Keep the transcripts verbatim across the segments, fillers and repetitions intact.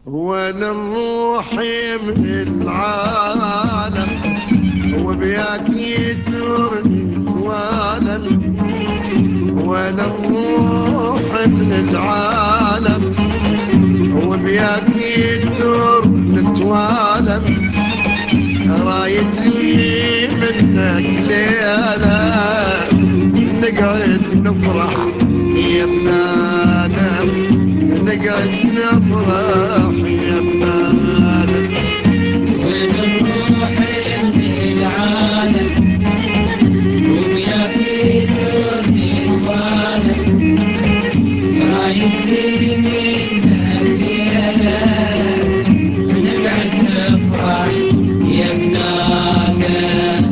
وانا روحي من العالم وبياك يترني توالم. وانا روحي من العالم وبياك يترني توالم. رايد لي منك ليلة نقعد نفرح يا ابن آدم، نقعد نفرح يا ابن آدم. وين الروح من العالم وبياك يترني توالم. رايد لي منك ليلة نقعد نفرح يا ابن آدم.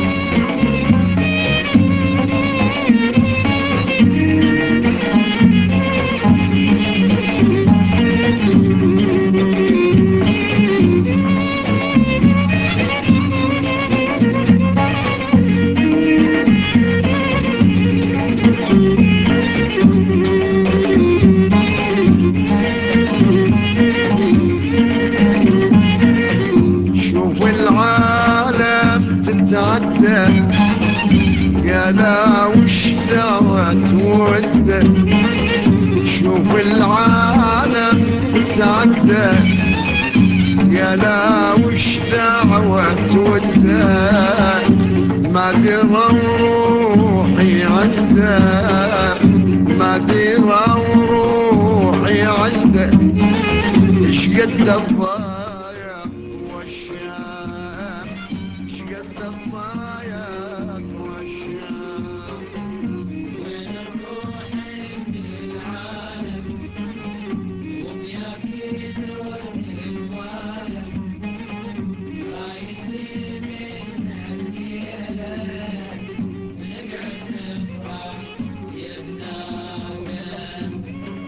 يا لا وش دعوت وده، شوف العالم تتعدى. يا لا وش دعوت وده، ما درى روحي عنده، ما درى روحي عنده. اش قد الضايع والشام، اش قد الضايع والشام. وين الروح من العالم وبياك يترني توالم. رايد لي منك ليلة ونقعد نفرح يا ابن آدم.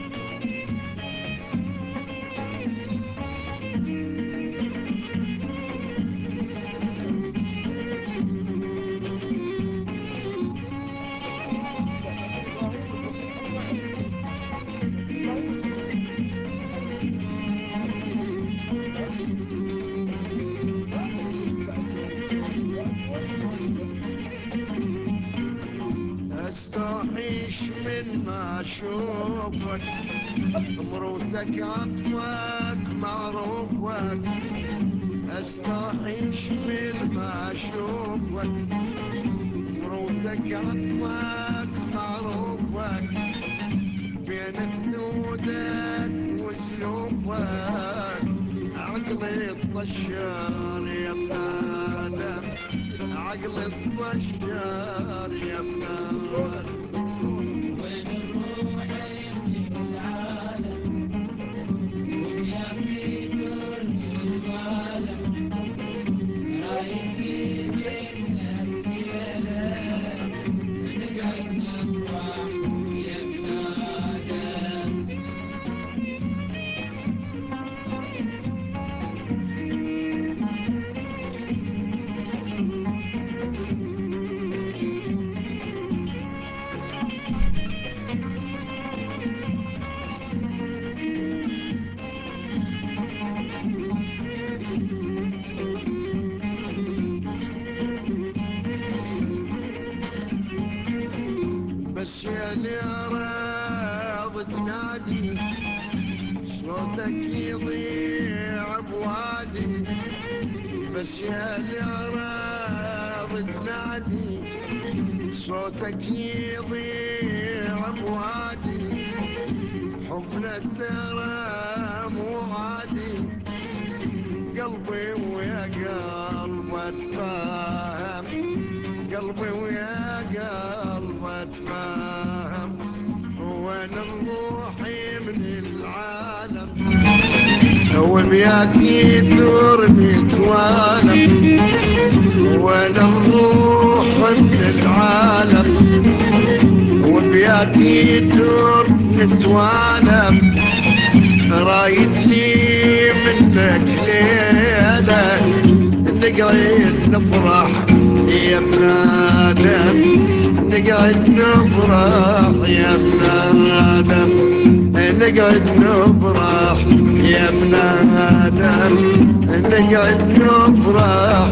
استوحش من ما اشوفك، مروتك عطفك معروفك. استوحش من ما اشوفك، مروتك عطفك معروفك. بين خدودك وسلوفك عقلي الطشار يا ابن آدم، عقلي الطشار يا ابن آدم. وين الروح من العالم وبياك يترني توالم. رايد لي منك ليلة نقعد نفرح يا ابن آدم. بس يا اللي راض تنادي صوتك يضيع بوادي. بس يا اللي راض تنادي صوتك يضيع بوادي. حبنا ترى مو عادي، قلبي ويا قلب اتفاهم، قلبي ويا قلب اتفاهم. وانا روحي من العالم وبياك يدورني توالم. وانا الروح من العالم وبياك يدورني توالم. رايد لي منك ليلة نقعد نفرح يا ابن آدم، نقعد نفرح يا ابن آدم. نقعد نفرح يا ابن آدم، نقعد نفرح